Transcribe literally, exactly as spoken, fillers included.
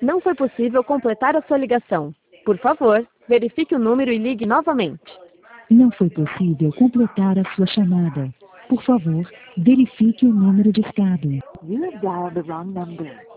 Não foi possível completar a sua ligação. Por favor, verifique o número e ligue novamente. Não foi possível completar a sua chamada. Por favor, verifique o número discado. You have dialed the wrong number.